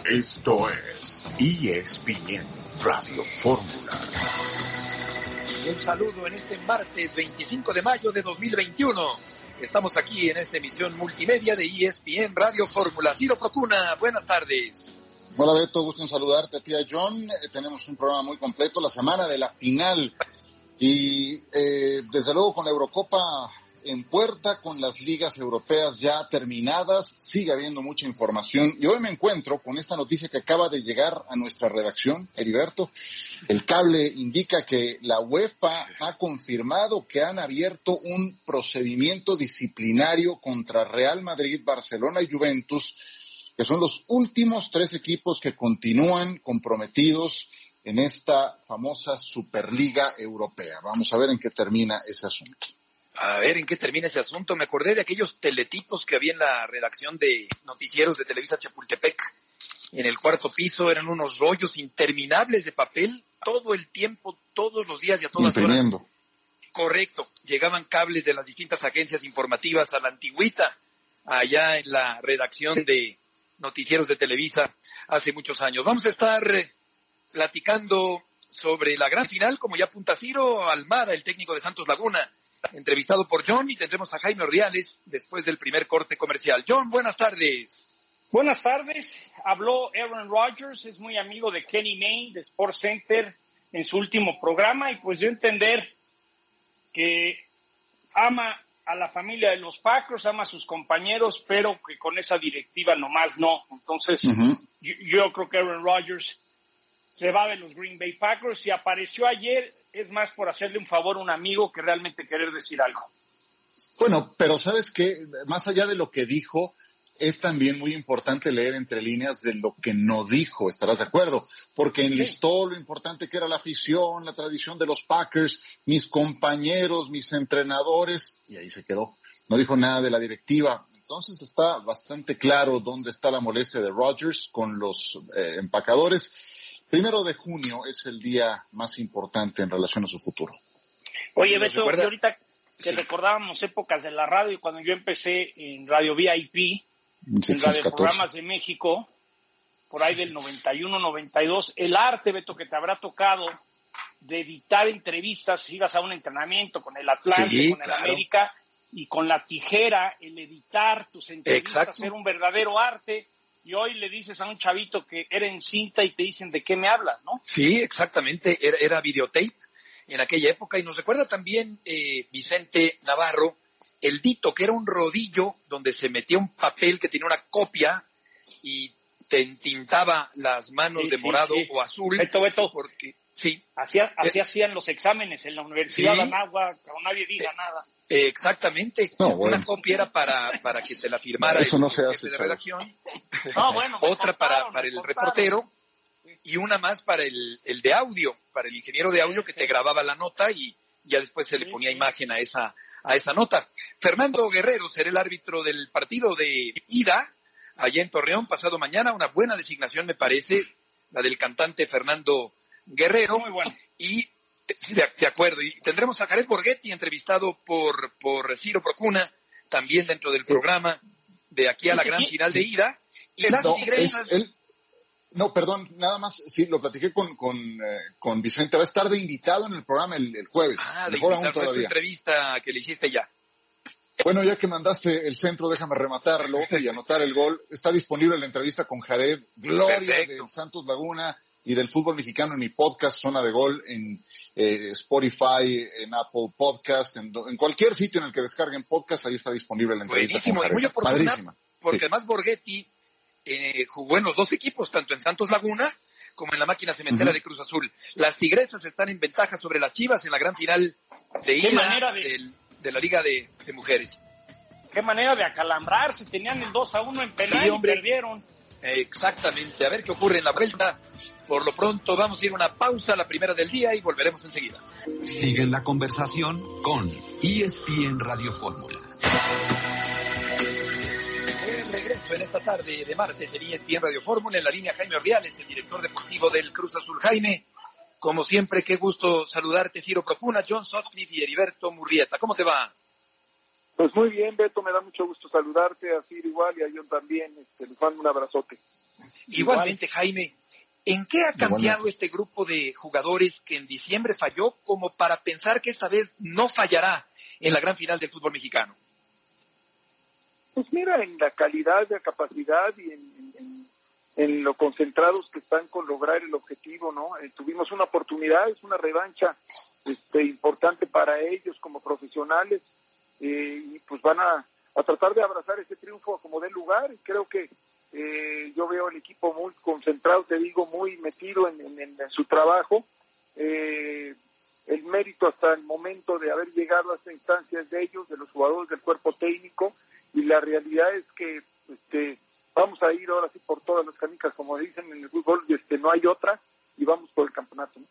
Esto es ESPN Radio Fórmula. Un saludo en este martes 25 de mayo de 2021. Estamos aquí en esta emisión multimedia de ESPN Radio Fórmula. Ciro Procuna, buenas tardes. Hola Beto, gusto en saludarte a ti, a John. Tenemos un programa muy completo, la semana de la final. Y desde luego con la Eurocopa en puerta, con las ligas europeas ya terminadas, sigue habiendo mucha información. Y hoy me encuentro con esta noticia que acaba de llegar a nuestra redacción, Heriberto. El cable indica que la UEFA ha confirmado que han abierto un procedimiento disciplinario contra Real Madrid, Barcelona y Juventus, que son los últimos 3 equipos que continúan comprometidos en esta famosa Superliga Europea. Vamos a ver en qué termina ese asunto. A ver en qué termina ese asunto. Me acordé de aquellos teletipos que había en la redacción de noticieros de Televisa Chapultepec. En el 4º piso eran unos rollos interminables de papel todo el tiempo, todos los días y a todas horas. Correcto. Llegaban cables de las distintas agencias informativas a la antigüita, allá en la redacción de noticieros de Televisa hace muchos años. Vamos a estar platicando sobre la gran final, como ya apunta Ciro Almada, el técnico de Santos Laguna, entrevistado por John, y tendremos a Jaime Ordiales después del primer corte comercial. John, buenas tardes. Buenas tardes. Habló Aaron Rodgers, es muy amigo de Kenny Mayne de Sports Center en su último programa, y pues dio a entender que ama a la familia de los Packers, ama a sus compañeros, pero que con esa directiva nomás no. Entonces, yo creo que Aaron Rodgers se va de los Green Bay Packers. Si apareció ayer, es más por hacerle un favor a un amigo que realmente querer decir algo. Bueno, pero ¿sabes qué? Más allá de lo que dijo, es también muy importante leer entre líneas de lo que no dijo, ¿estarás de acuerdo? Porque enlistó lo importante que era la afición, la tradición de los Packers, mis compañeros, mis entrenadores, y ahí se quedó. No dijo nada de la directiva. Entonces está bastante claro dónde está la molestia de Rodgers con los empacadores. 1 de junio es el día más importante en relación a su futuro. Oye, Beto, ahorita que recordábamos épocas de la radio, cuando yo empecé en Radio VIP, en Radio Programas de México, por ahí del 91, 92, el arte, Beto, que te habrá tocado de editar entrevistas, ibas a un entrenamiento con el Atlante, con el América, y con la tijera, el editar tus entrevistas, era un verdadero arte. Y hoy le dices a un chavito que era en cinta y te dicen ¿de qué me hablas, no? Sí, exactamente, era videotape en aquella época. Y nos recuerda también Vicente Navarro, el dito, que era un rodillo donde se metía un papel que tenía una copia y te entintaba las manos de morado o azul. Beto. Porque, sí. Así hacían los exámenes en la Universidad de Anáhuac, pero nadie diga nada. Exactamente. Una copia era para que te la firmara eso el no se hace, jefe de redacción. Otra para el reportero y una más para el de audio, para el ingeniero de audio que te grababa la nota y ya después se le ponía imagen a esa nota. Fernando Guerrero será el árbitro del partido de ida allá en Torreón pasado mañana. Una buena designación me parece, la del cantante Fernando Guerrero. Muy bueno. Y sí, de acuerdo. Y tendremos a Jared Borghetti entrevistado por Ciro Procuna, también dentro del programa de aquí a la gran final de ida. Y las tigresas... No, perdón, nada más, sí, lo platiqué con Vicente, va a estar de invitado en el programa el jueves. Mejor aún todavía. Tu entrevista que le hiciste ya. Bueno, ya que mandaste el centro, déjame rematarlo y anotar el gol. Está disponible la entrevista con Jared, gloria del Santos Laguna y del fútbol mexicano en mi podcast Zona de Gol, en Spotify, en Apple Podcast, en cualquier sitio en el que descarguen podcast, ahí está disponible la entrevista con Jared. Muy oportuna, padrísima. Porque además Borghetti jugó en los 2 equipos, tanto en Santos Laguna como en la máquina cementera de Cruz Azul. Las tigresas están en ventaja sobre las Chivas en la gran final de ida de la Liga de Mujeres. Qué manera de acalambrarse, tenían el 2-1 en penal y perdieron. Exactamente, a ver qué ocurre en la vuelta. Por lo pronto vamos a ir a una pausa, la primera del día, y volveremos enseguida. Sigue la conversación con ESPN Radio Fórmula. Regreso en esta tarde de martes en ESPN Radio Fórmula, en la línea Jaime Ordiales, el director deportivo del Cruz Azul. Jaime, como siempre, qué gusto saludarte. Ciro Procuna, John Sutcliffe y Heriberto Murrieta. ¿Cómo te va? Pues muy bien, Beto, me da mucho gusto saludarte, a Ciro igual y a John también. Les mando un abrazote. Igualmente, Jaime, ¿en qué ha cambiado este grupo de jugadores que en diciembre falló como para pensar que esta vez no fallará en la gran final del fútbol mexicano? Pues mira, en la calidad, la capacidad y en lo concentrados que están con lograr el objetivo, ¿no? Tuvimos una oportunidad, es una revancha importante para ellos como profesionales, y pues van a tratar de abrazar ese triunfo como dé lugar, y creo que yo veo el equipo muy concentrado, te digo, muy metido en su trabajo. El mérito hasta el momento de haber llegado a esta instancia es de ellos, de los jugadores, del cuerpo técnico, y la realidad es que vamos a ir ahora sí por todas las canicas, como dicen en el fútbol, no hay otra, y vamos por el campeonato, ¿no?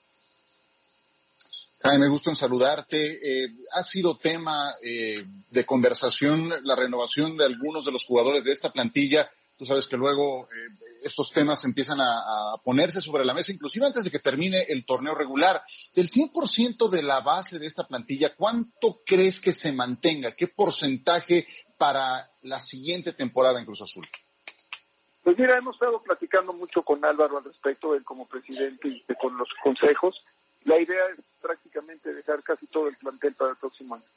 Jaime, gusto en saludarte. Ha sido tema de conversación la renovación de algunos de los jugadores de esta plantilla. Tú sabes que luego estos temas empiezan a ponerse sobre la mesa, inclusive antes de que termine el torneo regular. Del 100% de la base de esta plantilla, ¿cuánto crees que se mantenga? ¿Qué porcentaje para la siguiente temporada en Cruz Azul? Pues mira, hemos estado platicando mucho con Álvaro al respecto, él como presidente y con los consejos. La idea es prácticamente dejar casi todo el plantel para el próximo año.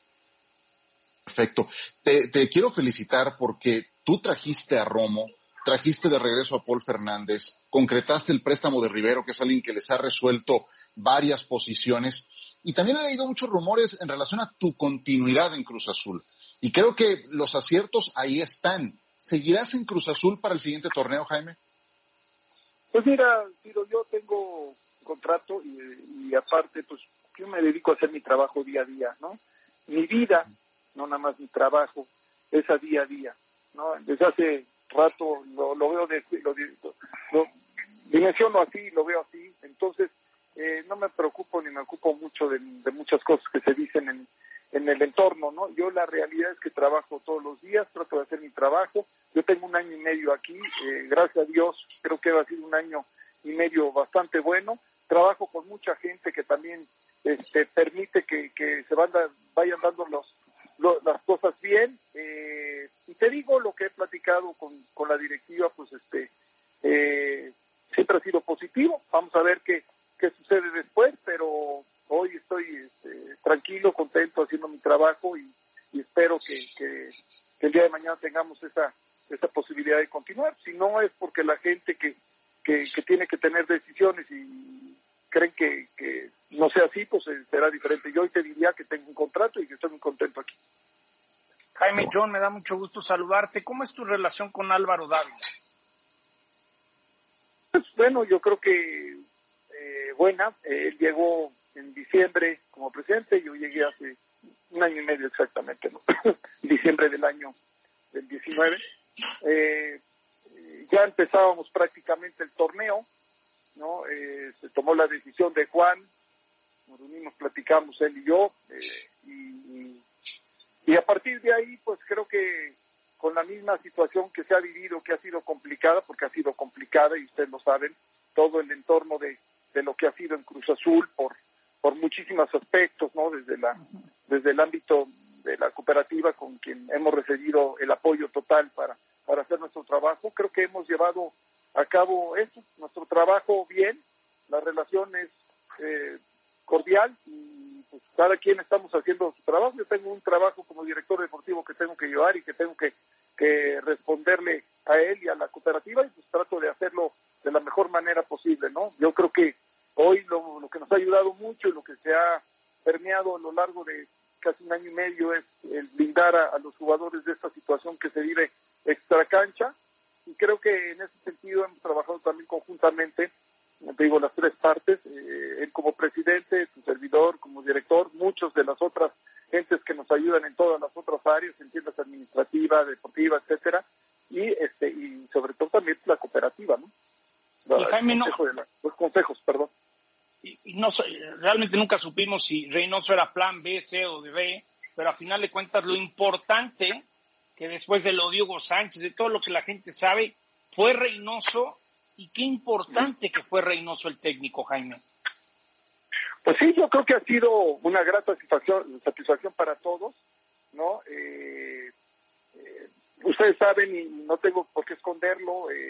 Perfecto. Te quiero felicitar porque tú trajiste a Romo, trajiste de regreso a Paul Fernández, concretaste el préstamo de Rivero, que es alguien que les ha resuelto varias posiciones, y también he leído muchos rumores en relación a tu continuidad en Cruz Azul. Y creo que los aciertos ahí están. ¿Seguirás en Cruz Azul para el siguiente torneo, Jaime? Pues mira, Ciro, yo tengo contrato y aparte, pues yo me dedico a hacer mi trabajo día a día, ¿no? Mi vida, no nada más mi trabajo, es a día, ¿no? Desde hace rato lo veo, lo dimensiono así, lo veo así, entonces no me preocupo ni me ocupo mucho de muchas cosas que se dicen en el entorno, ¿no? Yo la realidad es que trabajo todos los días, trato de hacer mi trabajo. Yo tengo 1 año y medio aquí, gracias a Dios, creo que ha sido 1 año y medio bastante bueno. Trabajo con mucha gente que también permite que se vayan dando las cosas bien. Y te digo lo que he platicado con la directiva, pues siempre ha sido positivo. Vamos a ver qué sucede después, pero hoy estoy tranquilo, contento haciendo mi trabajo y espero que el día de mañana tengamos esa posibilidad de continuar. Si no es porque la gente que tiene que tener decisiones y creen que no sea así, pues será diferente. Yo hoy te diría que tengo un contrato y que estoy muy contento aquí. Jaime, John, me da mucho gusto saludarte. ¿Cómo es tu relación con Álvaro Dávila? Pues bueno, yo creo que buena. Él llegó en diciembre como presidente, yo llegué hace 1 año y medio exactamente, ¿no? Diciembre del 19. Ya empezábamos prácticamente el torneo, ¿no? Se tomó la decisión de Juan, nos reunimos, platicamos él y yo, y a partir de ahí, pues creo que con la misma situación que se ha vivido, que ha sido complicada, porque ha sido complicada, y ustedes lo saben, todo el entorno de lo que ha sido en Cruz Azul, por muchísimos aspectos, ¿no? Desde el ámbito de la cooperativa, con quien hemos recibido el apoyo total para hacer nuestro trabajo. Creo que hemos llevado a cabo nuestro trabajo bien, la relación es cordial y pues cada quien estamos haciendo su trabajo. Yo tengo un trabajo como director deportivo que tengo que llevar y que tengo que responderle a él y a la cooperativa, y pues trato de hacerlo de la mejor manera posible, ¿no? Yo creo que hoy lo que nos ha ayudado mucho y lo que se ha permeado a lo largo de casi 1 año y medio es el blindar a los jugadores de esta situación que se vive extracancha, y creo que en ese sentido hemos trabajado también conjuntamente, te digo, las 3 partes, él como presidente, su servidor como director, muchos de las otras gentes que nos ayudan en todas las otras áreas, en tiendas administrativa, deportiva, etcétera, y sobre todo también la cooperativa, ¿no? Y Jaime, los consejos, perdón. Y no, realmente nunca supimos si Reynoso era plan B, C o D, pero a final de cuentas lo importante, que después de lo de Hugo Sánchez, de todo lo que la gente sabe, fue Reynoso, y qué importante que fue Reynoso el técnico, Jaime. Pues sí, yo creo que ha sido una grata satisfacción para todos, ¿no? Ustedes saben, y no tengo por qué esconderlo,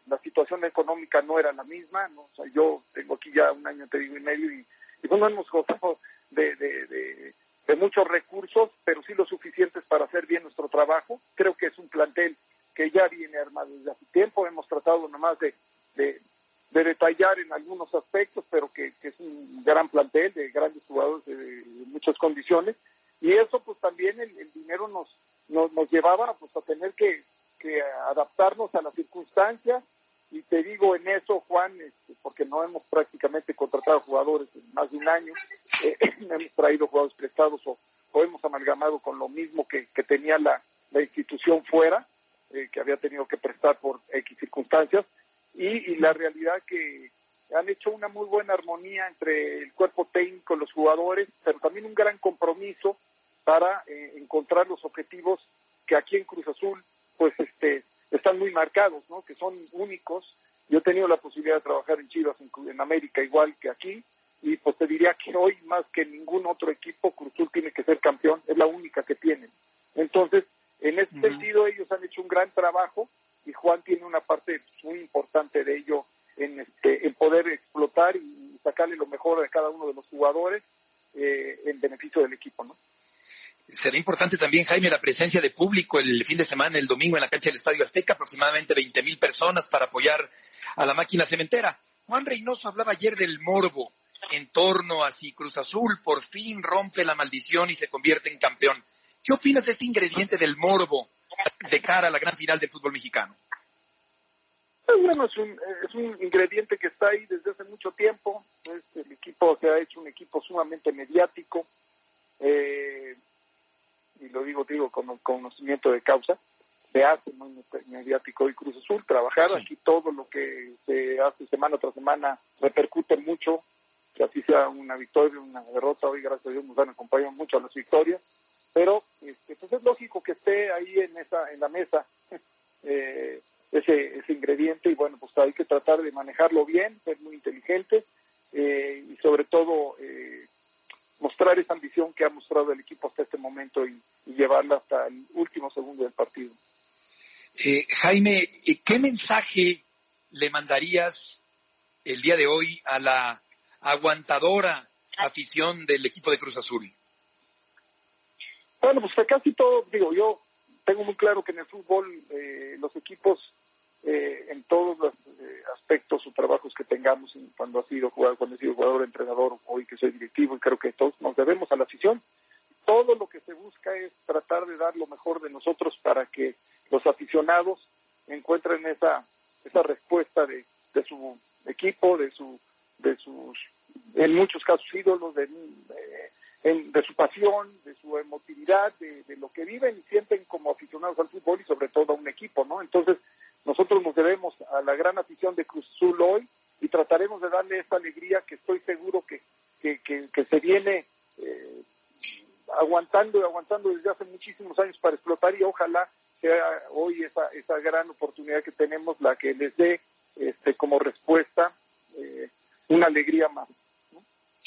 la situación económica no era la misma, ¿no? O sea, yo tengo aquí ya 1 año, te digo, y medio, y no hemos gozado de muchos recursos, pero sí lo suficientes para hacer bien nuestro trabajo. Creo que es un plantel que ya viene armado desde hace tiempo. Hemos tratado nomás de detallar en algunos aspectos, pero que es un gran plantel de grandes jugadores de muchas condiciones, y eso pues también el dinero nos llevaba pues a tener que adaptarnos a las circunstancias. Y te digo en eso, Juan, porque no hemos prácticamente contratado jugadores en más de 1 año, hemos traído jugadores prestados o hemos amalgamado con lo mismo que tenía la institución fuera, que había tenido que prestar por X circunstancias, y la realidad que han hecho una muy buena armonía entre el cuerpo técnico, los jugadores, pero también un gran compromiso para encontrar los objetivos que aquí en Cruz Azul pues están muy marcados, ¿no? Que son únicos. Yo he tenido la posibilidad de trabajar en Chivas, en América, igual que aquí, y pues te diría que hoy más que ningún otro equipo Cruz Azul tiene que ser campeón, es la única que tienen. Entonces, en ese sentido ellos han hecho un gran trabajo, y Juan tiene una parte muy importante de ello en poder explotar y sacarle lo mejor de cada uno de los jugadores en beneficio del equipo, ¿no? Será importante también, Jaime, la presencia de público el fin de semana, el domingo, en la cancha del Estadio Azteca, aproximadamente 20,000 personas para apoyar a la máquina cementera. Juan Reynoso hablaba ayer del morbo en torno a si Cruz Azul por fin rompe la maldición y se convierte en campeón. ¿Qué opinas de este ingrediente del morbo de cara a la gran final del fútbol mexicano? Pues bueno, es un ingrediente que está ahí desde hace mucho tiempo. El equipo se ha hecho un equipo sumamente mediático, y lo digo con conocimiento de causa. Se hace muy mediático hoy Cruz Azul, trabajar aquí todo lo que se hace semana tras semana repercute mucho, que así sea una victoria, una derrota. Hoy gracias a Dios nos han acompañado mucho a las victorias, pero pues es lógico que esté ahí en la mesa ese ingrediente, y bueno, pues hay que tratar de manejarlo bien, ser muy inteligente, y sobre todo mostrar esa ambición que ha mostrado el equipo hasta este momento y llevarla hasta el último segundo del partido. Jaime, ¿qué mensaje le mandarías el día de hoy a la aguantadora afición del equipo de Cruz Azul? Bueno, pues casi todo, yo tengo muy claro que en el fútbol los equipos en todos los aspectos o trabajos que tengamos, cuando he sido jugador, entrenador, hoy que soy directivo, y creo que todos nos debemos a la afición. Todo lo que se busca es tratar de dar lo mejor de nosotros para que los aficionados encuentren esa respuesta de su equipo, de sus en muchos casos ídolos, de su pasión, de su emotividad, de lo que viven y sienten como aficionados al fútbol, y sobre todo a un equipo, ¿no? Entonces, nosotros nos debemos a la gran afición de Cruz Azul hoy, y trataremos de darle esta alegría que estoy seguro que se viene aguantando desde hace muchísimos años para explotar, y ojalá sea hoy esa gran oportunidad que tenemos la que les dé como respuesta una alegría más, ¿no?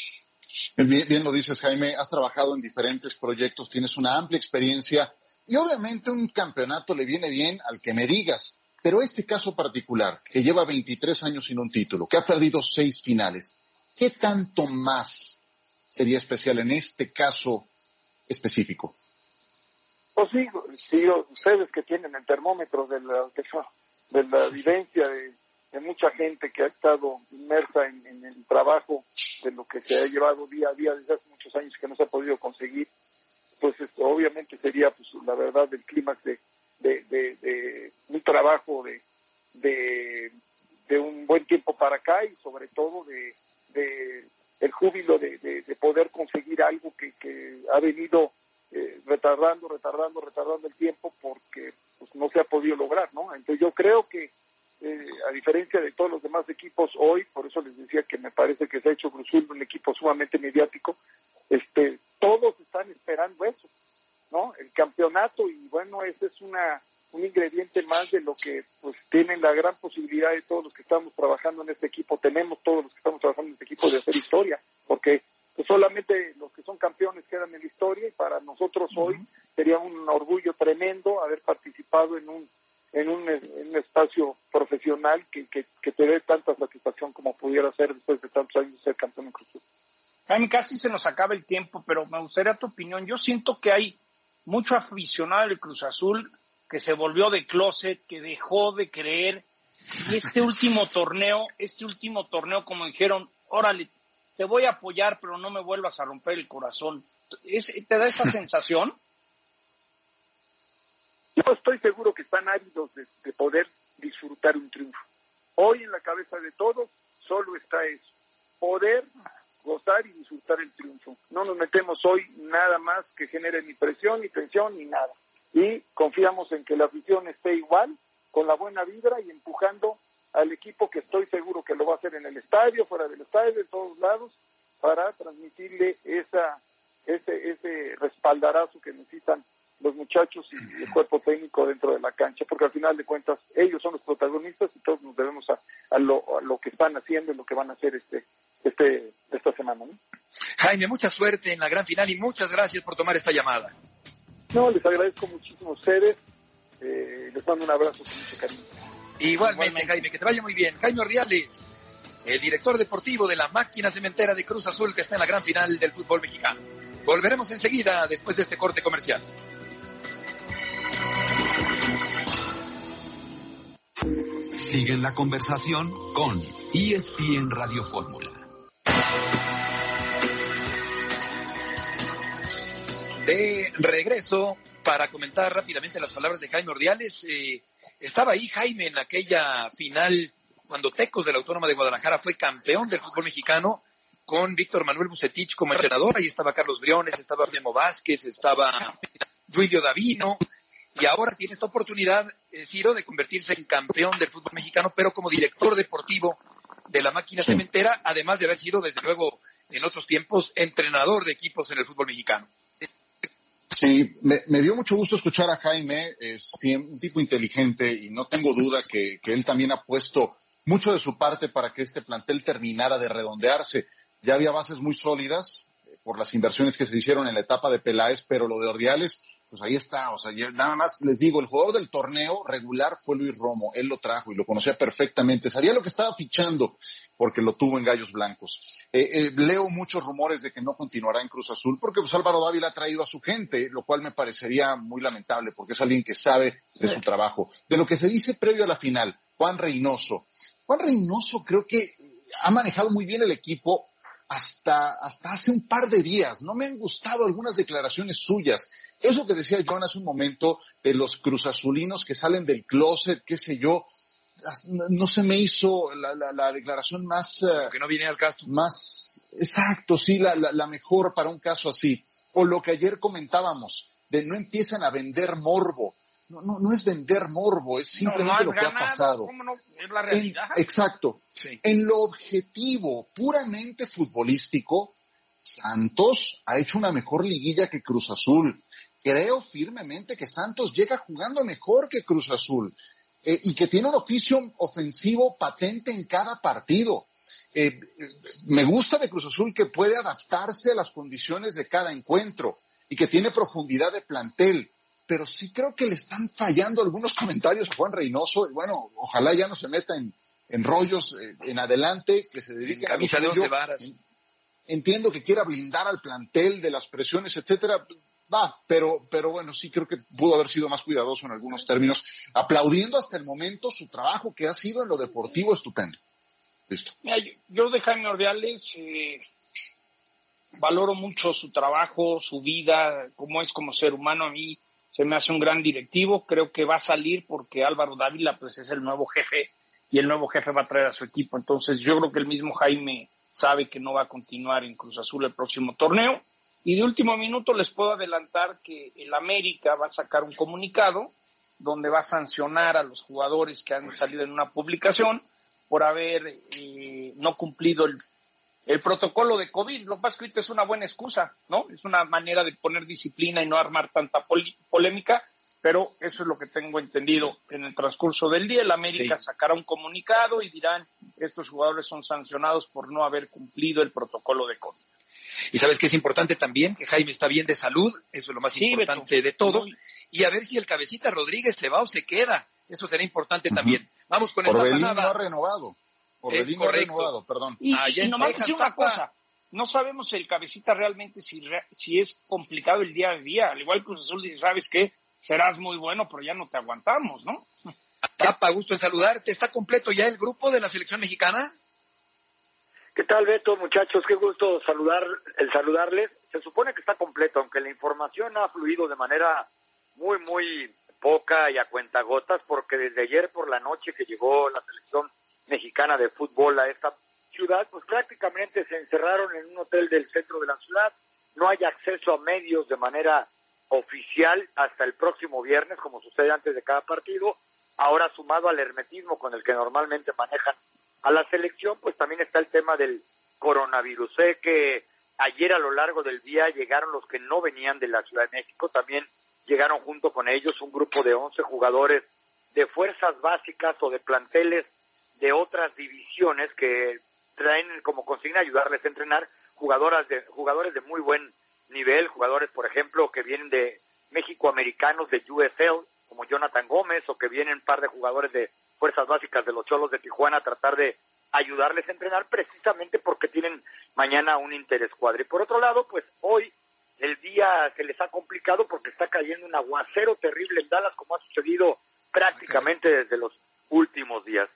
Bien lo dices, Jaime, has trabajado en diferentes proyectos, tienes una amplia experiencia, y obviamente un campeonato le viene bien al que me digas, pero este caso particular, que lleva 23 años sin un título, que ha perdido 6 finales, ¿qué tanto más sería especial en este caso específico? Pues sí, ustedes que tienen el termómetro de la vivencia de mucha gente que ha estado inmersa en el trabajo de lo que se ha llevado día a día desde hace muchos años que no se ha podido conseguir, pues obviamente sería pues la verdad el clímax de un trabajo de un buen tiempo para acá, y sobre todo de el júbilo de poder conseguir algo que ha venido retardando el tiempo porque pues no se ha podido lograr, ¿no? Entonces yo creo que a diferencia de todos los demás equipos hoy, por eso les decía que me parece que se ha hecho Cruz Azul un equipo sumamente mediático, todos están esperando eso, ¿no? El campeonato, y bueno, ese es un ingrediente más de lo que pues tienen la gran posibilidad de todos los que estamos trabajando en este equipo, tenemos todos los que estamos trabajando en este equipo de hacer historia, porque pues solamente los que son campeones quedan en la historia, y para nosotros hoy sería un orgullo tremendo haber participado en en un espacio profesional que te dé tanta satisfacción como pudiera ser después de tantos años de ser campeón en Cruz Azul. Jaime, casi se nos acaba el tiempo, pero me gustaría tu opinión. Yo siento que hay mucho aficionado del Cruz Azul que se volvió de closet, que dejó de creer. Y este último torneo, como dijeron, órale, te voy a apoyar, pero no me vuelvas a romper el corazón. ¿Te da esa sensación? Yo estoy seguro que están ávidos de poder disfrutar un triunfo. Hoy en la cabeza de todos solo está eso, poder gozar y disfrutar el triunfo. No nos metemos hoy nada más que genere ni presión, ni tensión, ni nada. Y confiamos en que la afición esté igual, con la buena vibra y empujando al equipo, que estoy seguro que lo va a hacer en el estadio, fuera del estadio, en todos lados, para transmitirle ese respaldarazo que necesitan los muchachos y el cuerpo técnico dentro de la cancha, porque al final de cuentas ellos son los protagonistas y todos nos debemos a lo que están haciendo y lo que van a hacer esta semana, ¿no? Jaime, mucha suerte en la gran final y muchas gracias por tomar esta llamada. No, les agradezco muchísimo a ustedes, les mando un abrazo con mucho cariño. Igualmente, Jaime, que te vaya muy bien. Jaime Ordiales, el director deportivo de la máquina cementera de Cruz Azul, que está en la gran final del fútbol mexicano. Volveremos enseguida después de este corte comercial. Siguen la conversación con ESPN Radio Fórmula. De regreso para comentar rápidamente las palabras de Jaime Ordiales. Estaba ahí Jaime en aquella final cuando Tecos de la Autónoma de Guadalajara fue campeón del fútbol mexicano con Víctor Manuel Bucetich como entrenador. Ahí estaba Carlos Briones, estaba Memo Vázquez, estaba Duilio Davino. Y ahora tiene esta oportunidad, Ciro, de convertirse en campeón del fútbol mexicano, pero como director deportivo de la máquina cementera, además de haber sido, desde luego, en otros tiempos, entrenador de equipos en el fútbol mexicano. Sí, me dio mucho gusto escuchar a Jaime, es un tipo inteligente y no tengo duda que él también ha puesto mucho de su parte para que este plantel terminara de redondearse. Ya había bases muy sólidas por las inversiones que se hicieron en la etapa de Peláez, pero lo de Ordiales, pues ahí está. O sea, nada más les digo, el jugador del torneo regular fue Luis Romo, él lo trajo y lo conocía perfectamente, sabía lo que estaba fichando porque lo tuvo en Gallos Blancos. Leo muchos rumores de que no continuará en Cruz Azul porque pues Álvaro Dávila ha traído a su gente, lo cual me parecería muy lamentable porque es alguien que sabe de su trabajo. De lo que se dice previo a la final, Juan Reynoso creo que ha manejado muy bien el equipo hasta hace un par de días. No me han gustado algunas declaraciones suyas. Eso que decía John hace un momento de los cruzazulinos que salen del closet, qué sé yo, no se me hizo la declaración más... que no viene al caso. Más, exacto, sí, la mejor para un caso así. O lo que ayer comentábamos, de no empiezan a vender morbo. No es vender morbo, es simplemente lo que ha pasado. ¿Cómo no? Es la realidad. Exacto. Sí. En lo objetivo, puramente futbolístico, Santos ha hecho una mejor liguilla que Cruz Azul. Creo firmemente que Santos llega jugando mejor que Cruz Azul y que tiene un oficio ofensivo patente en cada partido. Me gusta de Cruz Azul que puede adaptarse a las condiciones de cada encuentro y que tiene profundidad de plantel, pero sí creo que le están fallando algunos comentarios a Juan Reynoso y bueno, ojalá ya no se meta en rollos en adelante, que se dedique a camisa de 11 varas. Entiendo que quiera blindar al plantel de las presiones, etcétera. Pero bueno, sí creo que pudo haber sido más cuidadoso en algunos términos, aplaudiendo hasta el momento su trabajo que ha sido en lo deportivo estupendo. Listo. Mira, yo de Jaime Ordiales valoro mucho su trabajo, su vida, cómo es como ser humano. A mí se me hace un gran directivo, creo que va a salir porque Álvaro Dávila pues es el nuevo jefe y el nuevo jefe va a traer a su equipo. Entonces yo creo que el mismo Jaime sabe que no va a continuar en Cruz Azul el próximo torneo. Y de último minuto les puedo adelantar que el América va a sacar un comunicado donde va a sancionar a los jugadores que han salido en una publicación por haber no cumplido el protocolo de COVID. Lo que pasa es que ahorita es una buena excusa, ¿no? Es una manera de poner disciplina y no armar tanta polémica, pero eso es lo que tengo entendido en el transcurso del día. El América sacará un comunicado y dirán estos jugadores son sancionados por no haber cumplido el protocolo de COVID. Y sabes que es importante también que Jaime está bien de salud, eso es lo más importante de todo. Y a ver si el Cabecita Rodríguez se va o se queda, Eso será importante también. Vamos con esta Orbelín pasada. no ha renovado. Orbelín no ha renovado, perdón. Y nomás decir una cosa, no sabemos el cabecita realmente si es complicado el día a día. Al igual que Cruz Azul dice, ¿sabes qué? Serás muy bueno, pero ya no te aguantamos, ¿no? Tapa, gusto en saludarte. ¿Está completo ya el grupo de la selección mexicana? ¿Qué tal, Beto, muchachos? Qué gusto saludarles. Se supone que está completo, aunque la información ha fluido de manera muy, muy poca y a cuentagotas, porque desde ayer por la noche que llegó la selección mexicana de fútbol a esta ciudad, pues prácticamente se encerraron en un hotel del centro de la ciudad. No hay acceso a medios de manera oficial hasta el próximo viernes, como sucede antes de cada partido. Ahora, sumado al hermetismo con el que normalmente manejan a la selección, pues también está el tema del coronavirus. Sé que ayer a lo largo del día llegaron los que no venían de la Ciudad de México, también llegaron junto con ellos un grupo de 11 jugadores de fuerzas básicas o de planteles de otras divisiones que traen como consigna ayudarles a entrenar jugadores de muy buen nivel, jugadores, por ejemplo, que vienen de México americanos de USL, como Jonathan Gómez, o que vienen un par de jugadores de fuerzas básicas de los Cholos de Tijuana a tratar de ayudarles a entrenar precisamente porque tienen mañana un interescuadro. Y por otro lado, pues hoy el día se les ha complicado porque está cayendo un aguacero terrible en Dallas, como ha sucedido prácticamente desde los últimos días.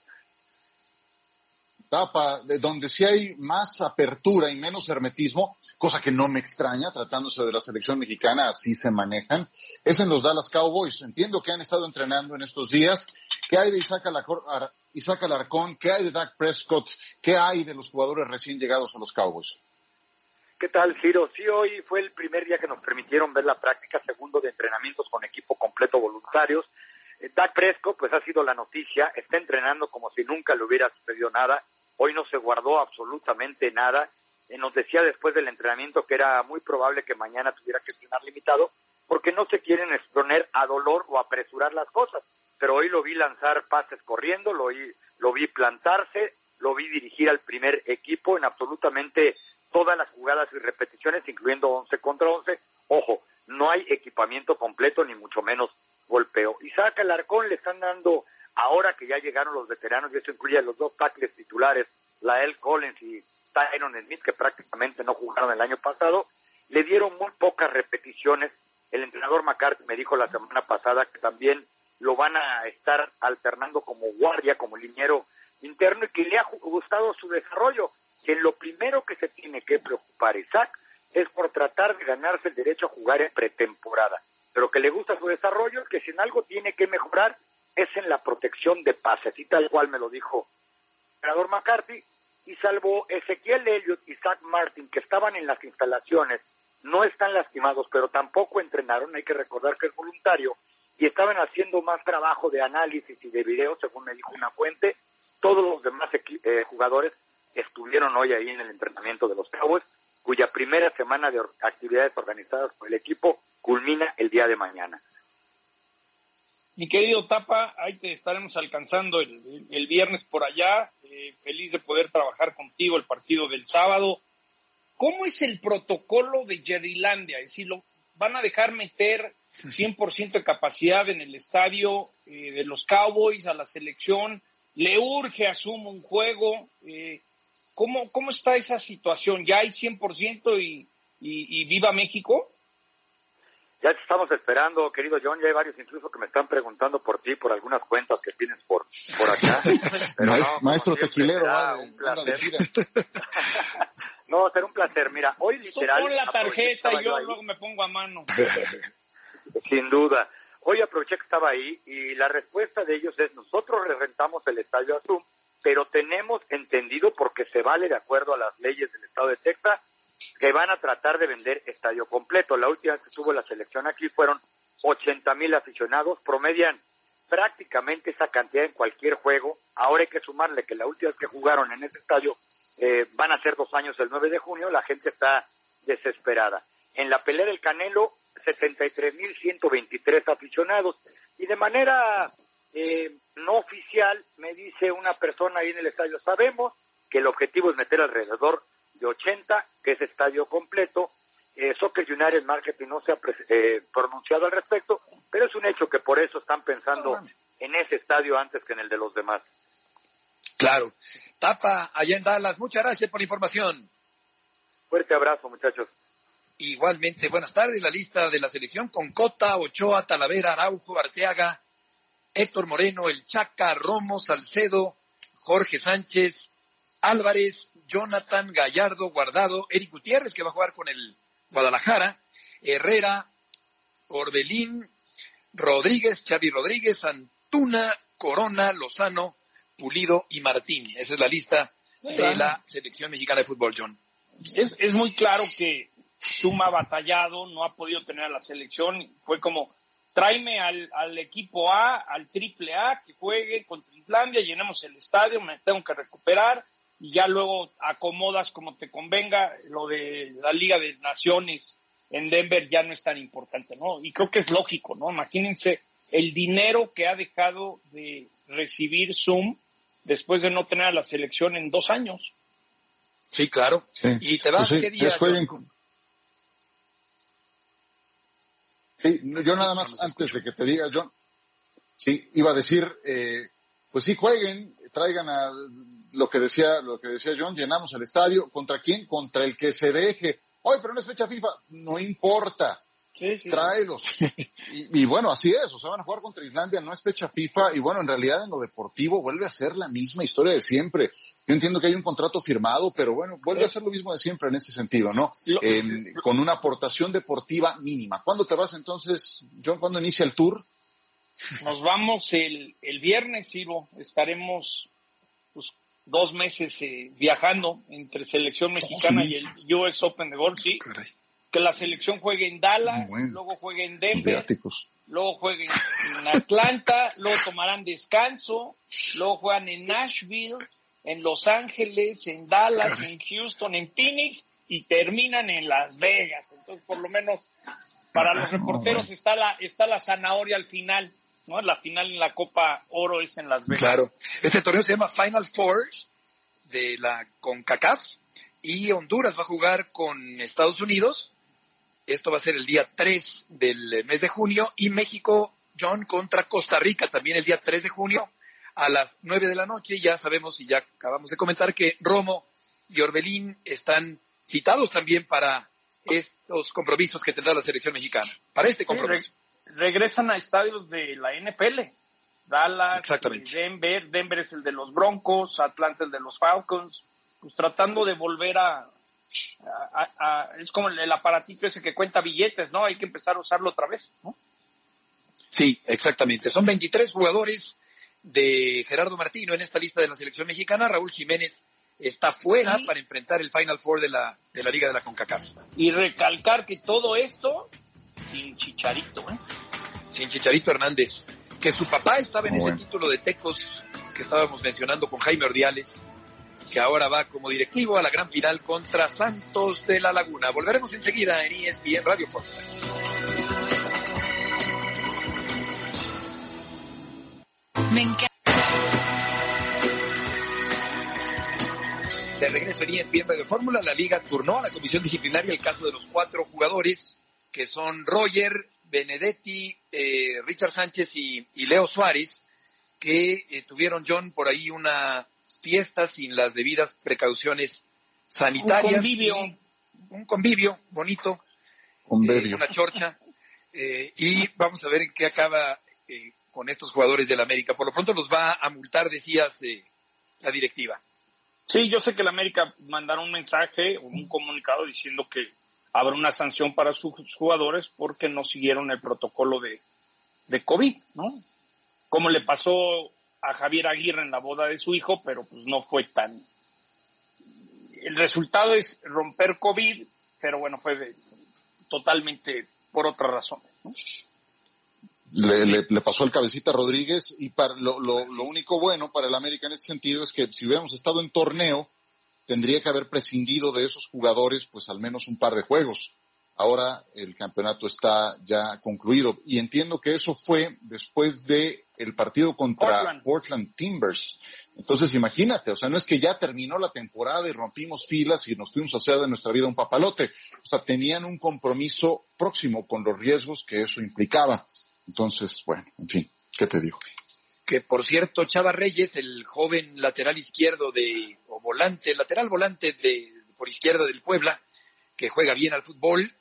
Tapa, de donde sí hay más apertura y menos hermetismo, cosa que no me extraña, tratándose de la selección mexicana, así se manejan, es en los Dallas Cowboys. Entiendo que han estado entrenando en estos días. ¿Qué hay de Isaac Alarcón? ¿Qué hay de Dak Prescott? ¿Qué hay de los jugadores recién llegados a los Cowboys? ¿Qué tal, Ciro? Sí, hoy fue el primer día que nos permitieron ver la práctica, segundo de entrenamientos con equipo completo voluntarios. Dak Prescott, pues ha sido la noticia, está entrenando como si nunca le hubiera sucedido nada. Hoy no se guardó absolutamente nada. Nos decía después del entrenamiento que era muy probable que mañana tuviera que entrenar limitado porque no se quieren exponer a dolor o apresurar las cosas. Pero hoy lo vi lanzar pases corriendo, lo vi plantarse, lo vi dirigir al primer equipo en absolutamente todas las jugadas y repeticiones, incluyendo 11 contra 11. Ojo, no hay equipamiento completo ni mucho menos golpeo. Isaac Alarcón le están dando, ahora que ya llegaron los veteranos, y esto incluye a los dos tackles titulares, Lael Collins y Tyron Smith, que prácticamente no jugaron el año pasado, le dieron muy pocas repeticiones. El entrenador McCarthy me dijo la semana pasada que también lo van a estar alternando como guardia, como liniero interno, y que le ha gustado su desarrollo, que lo primero que se tiene que preocupar Isaac es por tratar de ganarse el derecho a jugar en pretemporada, pero que le gusta su desarrollo, que si en algo tiene que mejorar es en la protección de pases, y tal cual me lo dijo el entrenador McCarthy. Y salvo Ezequiel Elliott y Zach Martin, que estaban en las instalaciones, no están lastimados, pero tampoco entrenaron, hay que recordar que es voluntario, y estaban haciendo más trabajo de análisis y de video, según me dijo una fuente. Todos los demás jugadores estuvieron hoy ahí en el entrenamiento de los Cowboys, cuya primera semana de actividades organizadas por el equipo culmina el día de mañana. Mi querido Tapa, ahí te estaremos alcanzando el viernes por allá. Feliz de poder trabajar contigo el partido del sábado. ¿Cómo es el protocolo de Jerrylandia? Es decir, ¿van a dejar meter 100% de capacidad en el estadio de los Cowboys a la selección? ¿Le urge, asumo, un juego? ¿Cómo está esa situación? ¿Ya hay 100% y viva México? Ya te estamos esperando, querido John. Ya hay varios incluso que me están preguntando por ti, por algunas cuentas que tienes por acá. Pero Maestro tequilero, un placer. No, será un placer. Mira, hoy literal... Tú pon la tarjeta y yo luego me pongo a mano. Sin duda. Hoy aproveché que estaba ahí y la respuesta de ellos es: nosotros le rentamos el estadio a Zoom, pero tenemos entendido, porque se vale de acuerdo a las leyes del estado de Texas, que van a tratar de vender estadio completo. La última vez que estuvo la selección aquí fueron 80,000 aficionados, promedian prácticamente esa cantidad en cualquier juego. Ahora hay que sumarle que la última vez que jugaron en ese estadio van a ser 2 años, el 9 de junio, la gente está desesperada. En la pelea del Canelo, 73,123 aficionados, y de manera no oficial, me dice una persona ahí en el estadio, sabemos que el objetivo es meter alrededor de 80, que es estadio completo. Soccer United Marketing no se ha pronunciado al respecto, pero es un hecho que por eso están pensando en ese ese estadio antes que en el de los demás. Claro. Tapa, allá en Dallas, muchas gracias por la información. Fuerte abrazo, muchachos. Igualmente, buenas tardes. La lista de la selección con Cota, Ochoa, Talavera, Araujo, Arteaga, Héctor Moreno, El Chaca, Romo, Salcedo, Jorge Sánchez, Álvarez, Jonathan, Gallardo, Guardado, Eric Gutiérrez, que va a jugar con el Guadalajara, Herrera, Orbelín, Rodríguez, Xavi Rodríguez, Antuna, Corona, Lozano, Pulido y Martín. Esa es la lista de la selección mexicana de fútbol, John. Es muy claro que Zuma ha batallado, no ha podido tener a la selección. Fue como, tráeme al equipo A, al triple A, que juegue contra Islandia, llenemos el estadio, me tengo que recuperar, y ya luego acomodas como te convenga. Lo de la Liga de Naciones en Denver ya no es tan importante, ¿no? Y creo que es lógico, ¿no? Imagínense el dinero que ha dejado de recibir Zoom después de no tener a la selección en 2 años. Sí, claro. Sí. ¿Y te vas qué día? Sí, yo nada más, antes de que te diga, John, sí, iba a decir, pues sí, jueguen, traigan a lo que decía John, llenamos el estadio. ¿Contra quién? Contra el que se deje. Oye, pero no es fecha FIFA. No importa. Sí. Tráelos. Y bueno, así es. O sea, van a jugar contra Islandia, no es fecha FIFA. Y bueno, en realidad en lo deportivo vuelve a ser la misma historia de siempre. Yo entiendo que hay un contrato firmado, pero bueno, vuelve a ser lo mismo de siempre en ese sentido, ¿no? Con una aportación deportiva mínima. ¿Cuándo te vas entonces, John? ¿Cuándo inicia el tour? Nos vamos el viernes, Ciro. Estaremos pues 2 meses viajando entre selección mexicana y el US Open de golf, sí. Caray. Que la selección juegue en Dallas, luego juegue en Denver, luego jueguen en Atlanta, luego tomarán descanso, luego juegan en Nashville, en Los Ángeles, en Dallas, en Houston, en Phoenix y terminan en Las Vegas. Entonces, por lo menos para los reporteros está la zanahoria al final, ¿no? La final en la Copa Oro es en Las Vegas. Claro. Este torneo se llama Final Four de la CONCACAF y Honduras va a jugar con Estados Unidos. Esto va a ser el día 3 del mes de junio y México, John, contra Costa Rica también el día 3 de junio a las 9 de la noche. Ya sabemos y ya acabamos de comentar que Romo y Orbelín están citados también para estos compromisos que tendrá la selección mexicana. Para este compromiso. Regresan a estadios de la NFL. Dallas, Denver es el de los Broncos, Atlanta el de los Falcons, pues tratando de volver es como el aparatito ese que cuenta billetes, ¿no? Hay que empezar a usarlo otra vez, ¿no? Sí, exactamente. Son 23 jugadores de Gerardo Martino en esta lista de la selección mexicana. Raúl Jiménez está fuera para enfrentar el Final Four de la Liga de la CONCACAF. Y recalcar que todo esto sin Chicharito, Sin Chicharito Hernández, que su papá estaba en ese título de Tecos que estábamos mencionando con Jaime Ordiales, que ahora va como directivo a la gran final contra Santos de la Laguna. Volveremos enseguida en ESPN Radio Fórmula. Me encanta. De regreso en ESPN Radio Fórmula, la Liga turnó a la comisión disciplinaria el caso de los 4 jugadores, que son Roger, Benedetti, Richard Sánchez y Leo Suárez, que tuvieron, John, por ahí una fiesta sin las debidas precauciones sanitarias. Un convivio bonito, una chorcha, y vamos a ver en qué acaba con estos jugadores del América. Por lo pronto los va a multar, decías, la directiva. Sí, yo sé que el América mandaron un mensaje, un comunicado diciendo que habrá una sanción para sus jugadores porque no siguieron el protocolo de COVID, ¿no? Como le pasó a Javier Aguirre en la boda de su hijo, pero pues no fue tan... El resultado es romper COVID, pero bueno, fue totalmente por otras razones, ¿no? Le pasó al Cabecita Rodríguez y para lo único bueno para el América en este sentido es que si hubiéramos estado en torneo, tendría que haber prescindido de esos jugadores pues al menos un par de juegos. Ahora el campeonato está ya concluido y entiendo que eso fue después de el partido contra Portland Timbers. Entonces imagínate, o sea, no es que ya terminó la temporada y rompimos filas y nos fuimos a hacer de nuestra vida un papalote. O sea, tenían un compromiso próximo con los riesgos que eso implicaba. Entonces, bueno, en fin, ¿qué te digo? que por cierto, Chava Reyes, el joven lateral izquierdo lateral volante por izquierda del Puebla, que juega bien al fútbol,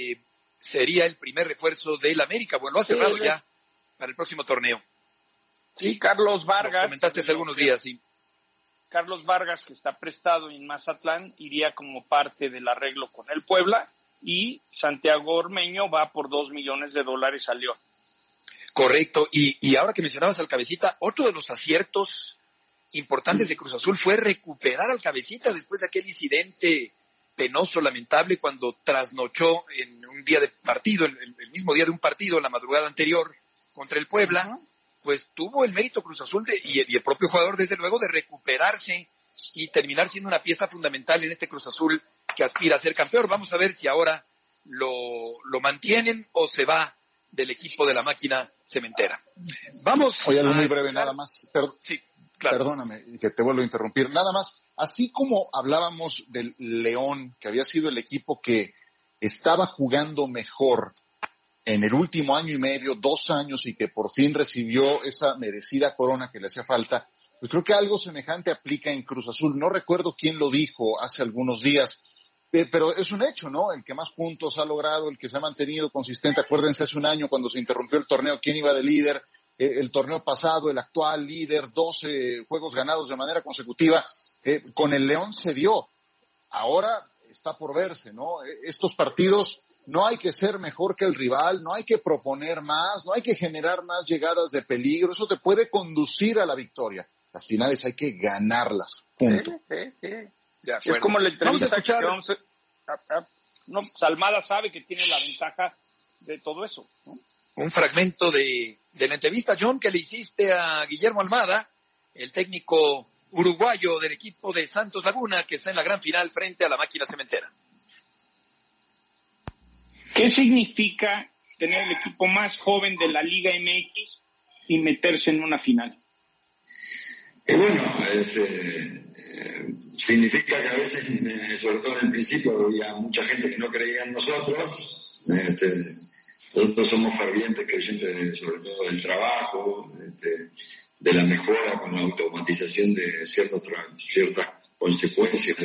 sería el primer refuerzo del América. Bueno, lo ha cerrado ya para el próximo torneo. Sí, Carlos Vargas. Lo comentaste hace algunos días, sí. Carlos Vargas, que está prestado en Mazatlán, iría como parte del arreglo con el Puebla, y Santiago Ormeño va por $2 millones a León. Correcto, y ahora que mencionabas al Cabecita, otro de los aciertos importantes de Cruz Azul fue recuperar al Cabecita después de aquel incidente penoso, lamentable, cuando trasnochó en un día de partido, el mismo día de un partido, la madrugada anterior, contra el Puebla. Uh-huh. Pues tuvo el mérito Cruz Azul y el propio jugador, desde luego, de recuperarse y terminar siendo una pieza fundamental en este Cruz Azul que aspira a ser campeón. Vamos a ver si ahora lo mantienen o se va del equipo de la máquina cementera. Vamos. Oye, algo muy breve, nada más. Sí, claro. Perdóname que te vuelvo a interrumpir. Nada más, así como hablábamos del León, que había sido el equipo que estaba jugando mejor en el último año y medio, 2 años, y que por fin recibió esa merecida corona que le hacía falta, pues creo que algo semejante aplica en Cruz Azul. No recuerdo quién lo dijo hace algunos días, pero es un hecho, ¿no? El que más puntos ha logrado, el que se ha mantenido consistente. Acuérdense hace un año cuando se interrumpió el torneo, quién iba de líder. El torneo pasado, el actual líder, 12 juegos ganados de manera consecutiva. Con el León se dio. Ahora está por verse, ¿no? Estos partidos no hay que ser mejor que el rival, no hay que proponer más, no hay que generar más llegadas de peligro. Eso te puede conducir a la victoria. Las finales hay que ganarlas. Punto. Sí. Es como la entrevista que vamos no, Almada sabe que tiene la ventaja de todo eso, ¿no? Un fragmento de la entrevista, John, que le hiciste a Guillermo Almada, el técnico uruguayo del equipo de Santos Laguna, que está en la gran final frente a la máquina cementera. ¿Qué significa tener el equipo más joven de la Liga MX y meterse en una final? Significa que a veces, sobre todo en el principio, había mucha gente que no creía en nosotros. Nosotros somos fervientes creyentes sobre todo del trabajo, de la mejora con la automatización de ciertas consecuencias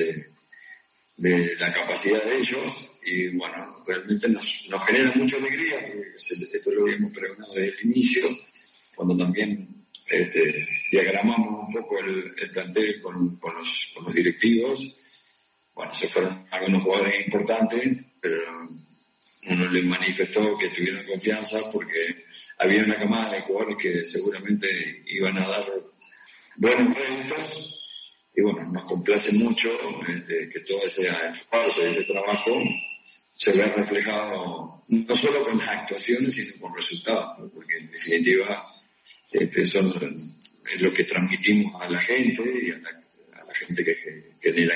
de la capacidad de ellos, y bueno, realmente nos genera mucha alegría, porque esto lo habíamos pregonado desde el inicio, cuando también diagramamos un poco el plantel con los directivos. Bueno, se fueron algunos jugadores importantes, pero uno les manifestó que tuvieran confianza porque había una camada de jugadores que seguramente iban a dar buenos réditos, y bueno, nos complace mucho que todo ese esfuerzo y ese trabajo se vea reflejado no solo con las actuaciones, sino con resultados, ¿no? Porque en definitiva eso es lo que transmitimos a la gente y a la gente que genera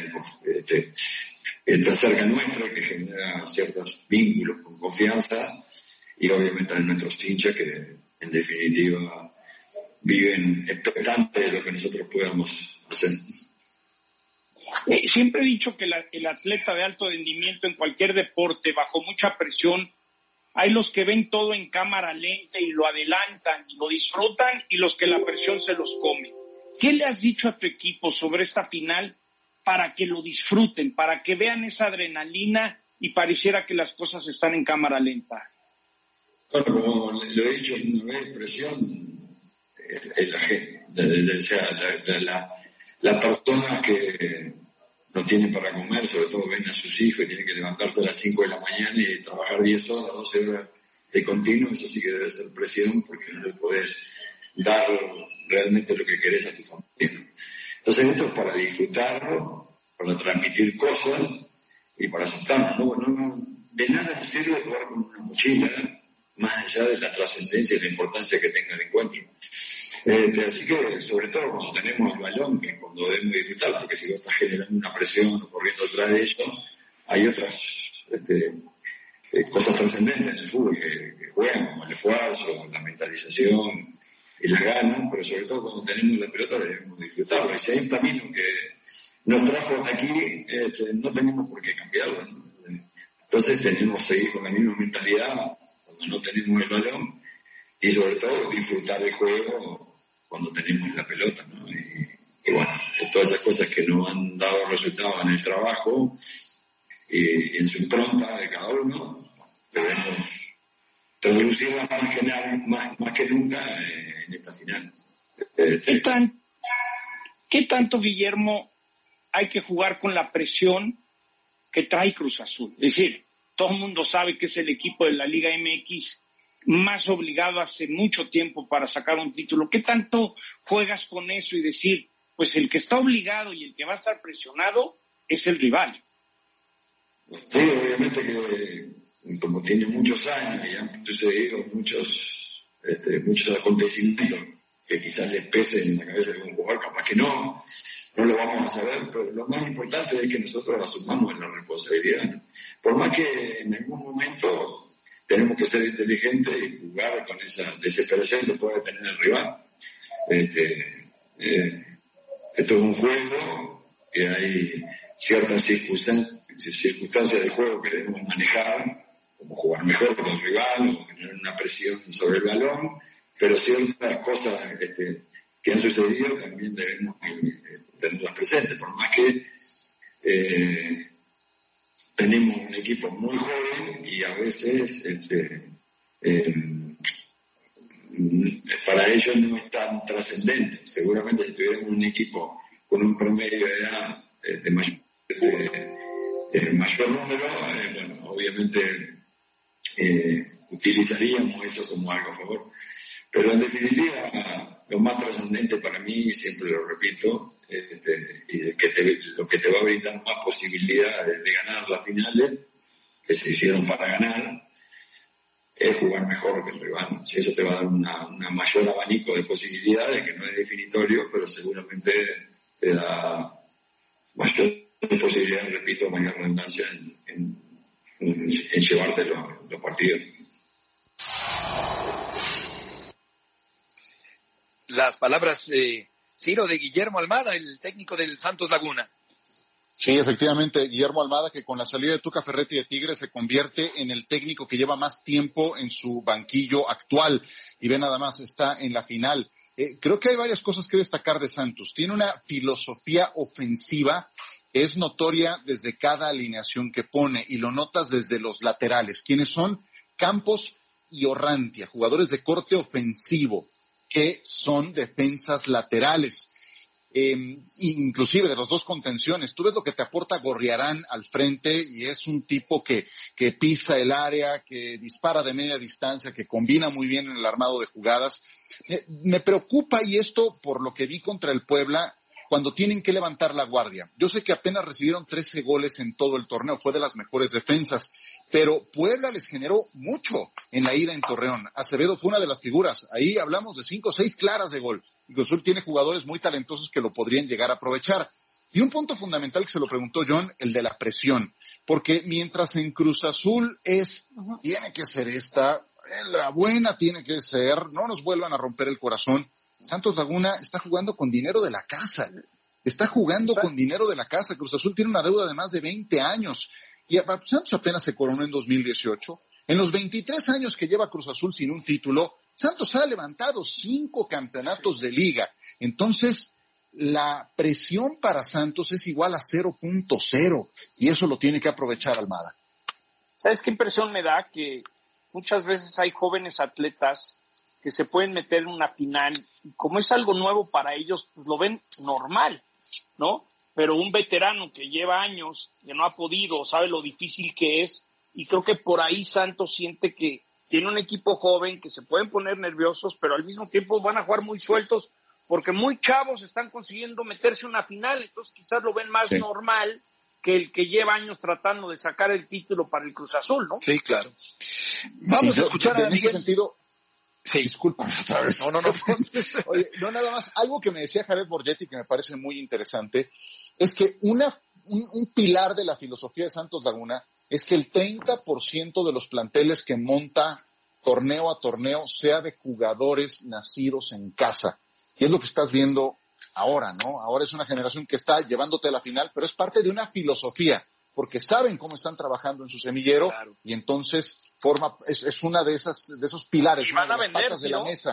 está cerca nuestra, que genera ciertos vínculos con confianza, y obviamente a nuestros hinchas que en definitiva viven expectantes de lo que nosotros podamos hacer. Siempre he dicho que el atleta de alto rendimiento en cualquier deporte, bajo mucha presión, hay los que ven todo en cámara lenta y lo adelantan y lo disfrutan, y los que la presión se los come. ¿Qué le has dicho a tu equipo sobre esta final para que lo disfruten, para que vean esa adrenalina y pareciera que las cosas están en cámara lenta? Bueno, como lo he dicho una vez, presión es la gente, las personas que no tienen para comer, sobre todo ven a sus hijos y tienen que levantarse a las 5 de la mañana y trabajar 10 horas, 12 horas de continuo. Eso sí que debe ser presión, porque no le podés dar realmente lo que querés a tu familia. Entonces esto es para disfrutarlo, para transmitir cosas y para aceptarnos, ¿no? Bueno, de nada sirve jugar con una mochila, más allá de la trascendencia y la importancia que tenga el encuentro. Así que, sobre todo cuando tenemos el balón, que es cuando debemos disfrutar, porque si vos estás generando una presión o corriendo detrás de ello, hay otras cosas trascendentes en el fútbol que juegan, como el esfuerzo, la mentalización y las ganas, pero sobre todo cuando tenemos la pelota debemos disfrutarlo. Y si hay un camino que nos trajo hasta aquí, no tenemos por qué cambiarlo, ¿no? Entonces tenemos que seguir con la misma mentalidad cuando no tenemos el balón, y sobre todo disfrutar el juego cuando tenemos la pelota, ¿no? Y bueno, todas esas cosas que nos han dado resultados en el trabajo y en su impronta de cada uno, debemos traducirla más que nunca en esta final. ¿Qué tanto, Guillermo, hay que jugar con la presión que trae Cruz Azul? Es decir, todo el mundo sabe que es el equipo de la Liga MX más obligado hace mucho tiempo para sacar un título. ¿Qué tanto juegas con eso y decir, pues el que está obligado y el que va a estar presionado es el rival? Sí, obviamente que como tiene muchos años y han sucedido muchos acontecimientos que quizás les pese en la cabeza de un jugador, capaz que no lo vamos a saber, pero lo más importante es que nosotros asumamos la responsabilidad. Por más que en algún momento tenemos que ser inteligentes y jugar con esa desesperación que puede tener el rival. Esto es un juego que hay ciertas circunstancias de juego que debemos manejar, como jugar mejor con el rival o tener una presión sobre el balón, pero ciertas cosas que han sucedido también debemos tenerlas presentes, por más que tenemos un equipo muy joven y a veces para ellos no es tan trascendente. Seguramente si tuviéramos un equipo con un promedio de edad de mayor número, bueno, obviamente utilizaríamos eso como algo a favor. Pero en definitiva, lo más trascendente para mí, siempre lo repito, y lo que te va a brindar más posibilidades de ganar las finales, que se hicieron para ganar, es jugar mejor que el rival. Si eso te va a dar una mayor abanico de posibilidades, que no es definitorio, pero seguramente te da mayor posibilidades, repito, mayor redundancia en llevarte los partidos. Las palabras, Ciro, de Guillermo Almada, el técnico del Santos Laguna. Sí, efectivamente, Guillermo Almada, que con la salida de Tuca Ferretti de Tigres se convierte en el técnico que lleva más tiempo en su banquillo actual. Y ve nada más, está en la final. Creo que hay varias cosas que destacar de Santos. Tiene una filosofía ofensiva, es notoria desde cada alineación que pone, y lo notas desde los laterales. ¿Quiénes son? Campos y Orrantia, jugadores de corte ofensivo, que son defensas laterales, inclusive de los dos contenciones. Tú ves lo que te aporta Gorriarán al frente, y es un tipo que pisa el área, que dispara de media distancia, que combina muy bien en el armado de jugadas. Me preocupa, y esto por lo que vi contra el Puebla, cuando tienen que levantar la guardia. Yo sé que apenas recibieron 13 goles en todo el torneo, fue de las mejores defensas, pero Puebla les generó mucho en la ida en Torreón. Acevedo fue una de las figuras. Ahí hablamos de 5 o 6 claras de gol. Y Cruz Azul tiene jugadores muy talentosos que lo podrían llegar a aprovechar. Y un punto fundamental que se lo preguntó John, el de la presión. Porque mientras en Cruz Azul tiene que ser esta, la buena tiene que ser, no nos vuelvan a romper el corazón. Santos Laguna está jugando con dinero de la casa. Cruz Azul tiene una deuda de más de 20 años. Y Santos apenas se coronó en 2018. En los 23 años que lleva Cruz Azul sin un título, Santos ha levantado 5 campeonatos de liga. Entonces, la presión para Santos es igual a 0.0. Y eso lo tiene que aprovechar Almada. ¿Sabes qué impresión me da? Que muchas veces hay jóvenes atletas que se pueden meter en una final, y como es algo nuevo para ellos, pues lo ven normal, ¿no? Pero un veterano que lleva años, que no ha podido, sabe lo difícil que es, y creo que por ahí Santos siente que tiene un equipo joven, que se pueden poner nerviosos, pero al mismo tiempo van a jugar muy sueltos, porque muy chavos están consiguiendo meterse a una final, entonces quizás lo ven más normal que el que lleva años tratando de sacar el título para el Cruz Azul, ¿no? Sí, claro. Vamos a escuchar en ese sentido. Sí. Disculpa otra vez. No. Oye, no, nada más. Algo que me decía Jared Borgetti que me parece muy interesante es que un pilar de la filosofía de Santos Laguna es que el 30% de los planteles que monta torneo a torneo sea de jugadores nacidos en casa. Y es lo que estás viendo ahora, ¿no? Ahora es una generación que está llevándote a la final, pero es parte de una filosofía, porque saben cómo están trabajando en su semillero, y entonces es una de esos pilares, y van una de a las vender, patas de la mesa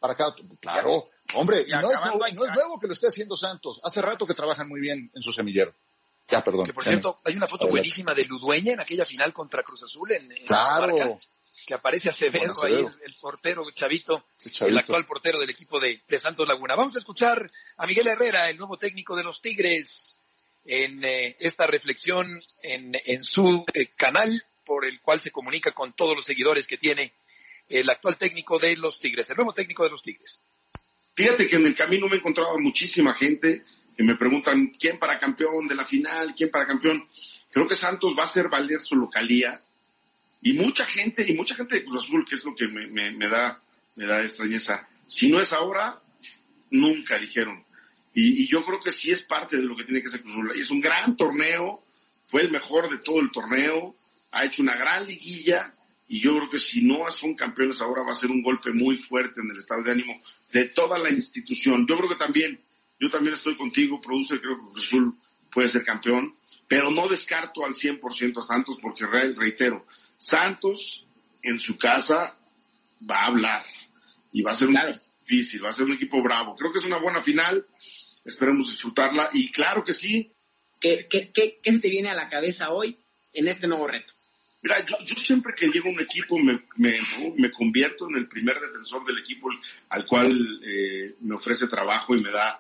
para cada... Claro, hombre, ya no es nuevo que lo esté haciendo Santos. Hace rato que trabajan muy bien en su semillero. Ya, perdón. Que por cierto, hay una foto buenísima de Ludueña en aquella final contra Cruz Azul en claro. la Barca, que aparece Acevedo ahí, el portero Chavito, el actual portero del equipo de Santos Laguna. Vamos a escuchar a Miguel Herrera, el nuevo técnico de los Tigres, en esta reflexión en su canal, por el cual se comunica con todos los seguidores que tiene el actual técnico de los Tigres, el nuevo técnico de los Tigres. Fíjate que en el camino me he encontrado muchísima gente que me preguntan quién para campeón de la final, quién para campeón. Creo que Santos va a hacer valer su localía y mucha gente de Cruz Azul, que es lo que me da extrañeza. Si no es ahora, nunca, dijeron. Y yo creo que sí es parte de lo que tiene que ser Cruz Azul. Es un gran torneo, fue el mejor de todo el torneo, ha hecho una gran liguilla y yo creo que si no son campeones ahora va a ser un golpe muy fuerte en el estado de ánimo de toda la institución. Yo creo que yo también estoy contigo, producer, creo que Cruz Azul puede ser campeón, pero no descarto al 100% a Santos porque, reitero, Santos en su casa va a hablar y va a ser difícil, va a ser un equipo bravo. Creo que es una buena final, esperemos disfrutarla y claro que sí. ¿Qué se te viene a la cabeza hoy en este nuevo reto? Mira, yo siempre que llego a un equipo me convierto en el primer defensor del equipo al cual me ofrece trabajo y me da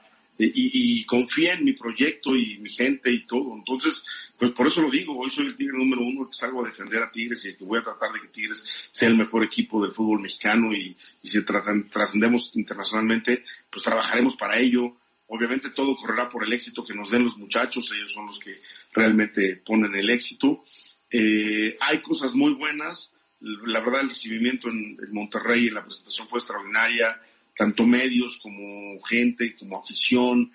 y confía en mi proyecto y mi gente y todo. Entonces, pues por eso lo digo, hoy soy el Tigre número 1 que salgo a defender a Tigres y que voy a tratar de que Tigres sea el mejor equipo del fútbol mexicano y si trascendemos internacionalmente, pues trabajaremos para ello. Obviamente todo correrá por el éxito que nos den los muchachos, ellos son los que realmente ponen el éxito. Hay cosas muy buenas, la verdad el recibimiento en Monterrey en la presentación fue extraordinaria, tanto medios como gente, como afición,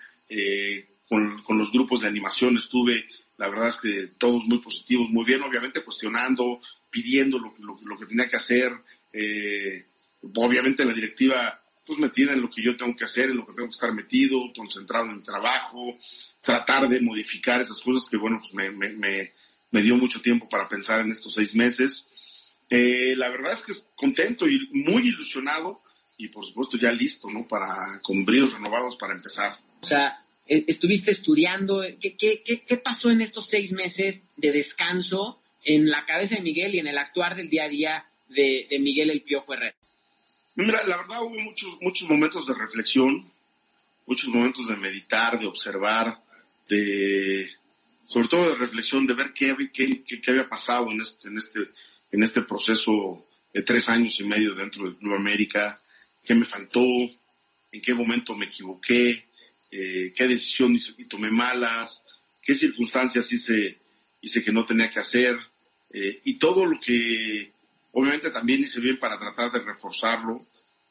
con los grupos de animación estuve, la verdad es que todos muy positivos, muy bien, obviamente cuestionando, pidiendo lo que tenía que hacer, obviamente la directiva pues metida en lo que yo tengo que hacer, en lo que tengo que estar metido, concentrado en el trabajo, tratar de modificar esas cosas que bueno, pues me dio mucho tiempo para pensar en estos 6 meses. La verdad es que contento y muy ilusionado y por supuesto ya listo, ¿no? Con bríos renovados para empezar. O sea, estuviste estudiando, ¿qué pasó en estos 6 meses de descanso en la cabeza de Miguel y en el actuar del día a día de Miguel El Piojo Herrera? Mira, la verdad hubo muchos momentos de reflexión, muchos momentos de meditar, de observar, sobre todo de reflexión, de ver qué había pasado en este proceso de 3 años y medio dentro del Club América, qué me faltó, en qué momento me equivoqué, qué decisión tomé malas, qué circunstancias hice que no tenía que hacer, y todo lo que obviamente también hice bien para tratar de reforzarlo.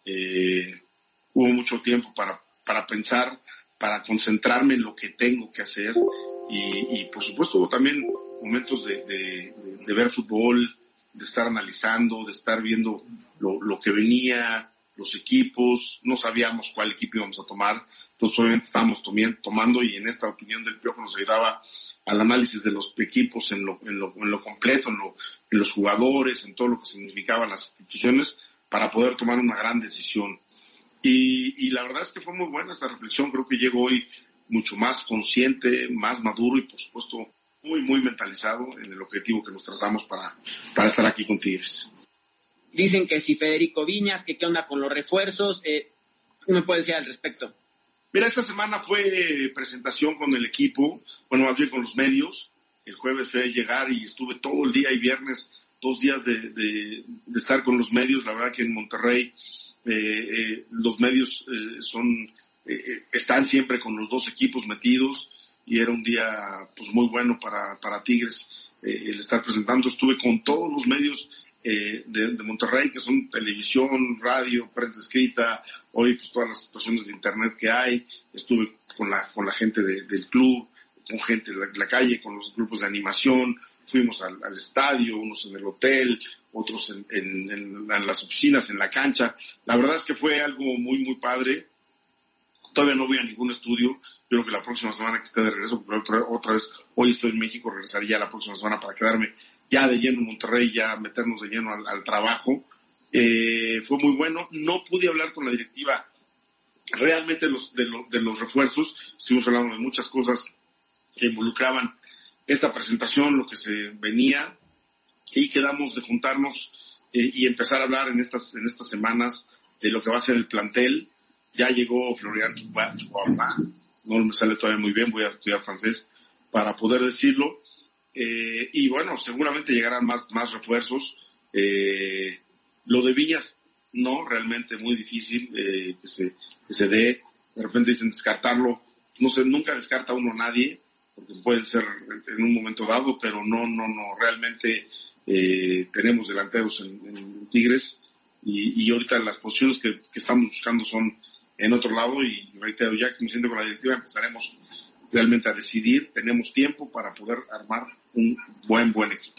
Hubo mucho tiempo para pensar, para concentrarme en lo que tengo que hacer y por supuesto hubo también momentos de ver fútbol, de estar analizando, de estar viendo lo que venía, los equipos, no sabíamos cuál equipo íbamos a tomar, entonces obviamente estábamos tomando y en esta opinión del Piojo nos ayudaba al análisis de los equipos en lo completo, en los jugadores, en todo lo que significaban las instituciones para poder tomar una gran decisión. Y la verdad es que fue muy buena esta reflexión, creo que llego hoy mucho más consciente, más maduro y por supuesto muy, muy mentalizado en el objetivo que nos trazamos para estar aquí con Tigres. Dicen que si Federico Viñas, que qué onda con los refuerzos, ¿qué me puedes decir al respecto? Mira, esta semana fue presentación con el equipo, bueno, más bien con los medios. El jueves fue llegar y estuve todo el día y viernes, 2 días de estar con los medios. La verdad que en Monterrey los medios están siempre con los 2 equipos metidos y era un día pues muy bueno para Tigres el estar presentando. Estuve con todos los medios de Monterrey, que son televisión, radio, prensa escrita, hoy pues todas las estaciones de internet que hay. Estuve con la gente del club, con gente de la calle, con los grupos de animación, fuimos al estadio, unos en el hotel, otros en las oficinas, en la cancha. La verdad es que fue algo muy, muy padre. Todavía no voy a ningún estudio. Yo creo que la próxima semana que esté de regreso, porque otra vez, hoy estoy en México, regresaría la próxima semana para quedarme ya de lleno en Monterrey, ya meternos de lleno al trabajo. fue muy bueno. No pude hablar con la directiva realmente de los refuerzos. Estuvimos hablando de muchas cosas que involucraban esta presentación, lo que se venía, y quedamos de juntarnos y empezar a hablar en estas semanas de lo que va a ser el plantel. Ya llegó Florian Thauvin, no me sale todavía muy bien, voy a estudiar francés para poder decirlo, y bueno, seguramente llegarán más refuerzos. Lo de Viñas, no, realmente muy difícil que se dé. De repente dicen descartarlo, no sé, nunca descarta uno a nadie, porque puede ser en un momento dado, pero no, realmente tenemos delanteros en Tigres, y ahorita las posiciones que estamos buscando son en otro lado, y reitero, ya que me siento con la directiva, empezaremos realmente a decidir. Tenemos tiempo para poder armar un buen equipo.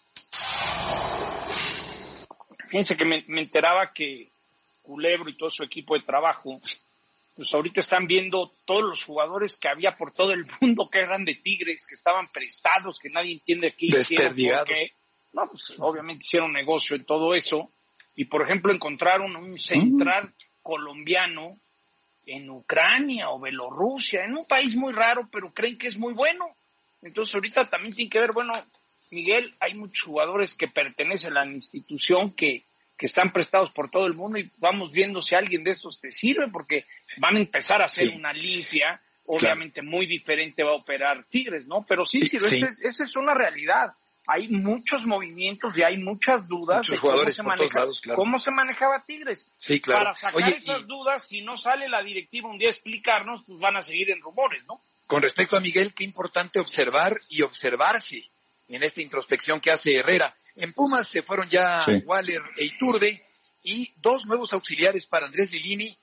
Fíjense que me enteraba que Culebro y todo su equipo de trabajo, pues ahorita están viendo todos los jugadores que había por todo el mundo que eran de Tigres, que estaban prestados, que nadie entiende qué hicieron, porque no, pues obviamente hicieron negocio en todo eso. Y por ejemplo encontraron un central colombiano en Ucrania o Bielorrusia, en un país muy raro, pero creen que es muy bueno. Entonces ahorita también tiene que ver, bueno, Miguel, hay muchos jugadores que pertenecen a la institución que están prestados por todo el mundo, y vamos viendo si alguien de estos te sirve, porque van a empezar a hacer una limpia, obviamente muy diferente va a operar Tigres, ¿no? Pero sí. Esa es una realidad. Hay muchos movimientos y hay muchas dudas de cómo se manejaba Tigres. Sí, claro. Para sacar esas dudas, si no sale la directiva un día a explicarnos, pues van a seguir en rumores, ¿no? Con respecto a Miguel, qué importante observar y observarse en esta introspección que hace Herrera. En Pumas se fueron ya Waller e Iturbe, y 2 nuevos auxiliares para Andrés Lilini.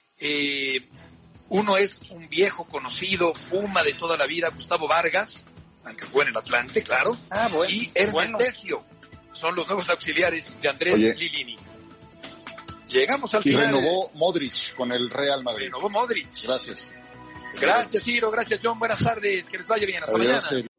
Uno es un viejo conocido, Puma de toda la vida, Gustavo Vargas, aunque fue en el Atlante, claro. Y Ernest Decio. Son los nuevos auxiliares de Andrés Lilini. Llegamos al final. Renovó Modric con el Real Madrid. Renovó Modric. Gracias. Gracias, Ciro. Gracias, John. Buenas tardes. Que les vaya bien. Hasta mañana.